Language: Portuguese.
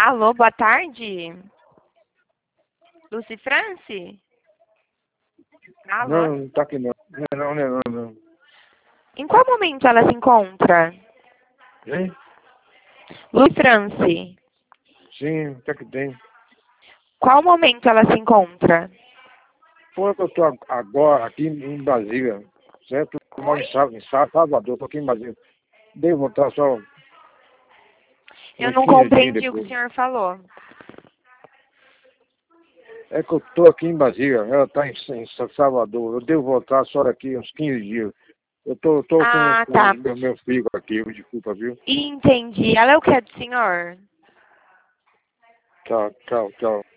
Alô, boa tarde. Lucy France? Alô? Não tá aqui não. Não. Em qual momento ela se encontra? Hein? Lucy France. Sim, até que tem. Qual momento ela se encontra? Pô, eu tô agora aqui em Brasília, certo? Eu moro em Salvador, tô aqui em Brasília. Devo voltar só Eu uns não 15 dias compreendi o que o depois. senhor falou. É que eu tô aqui em Brasília, ela tá em Salvador. Eu devo voltar só daqui uns 15 dias. Eu tô Ah, com tá. meu filho aqui, desculpa, viu? Entendi. Ela é o que é do senhor? Tchau.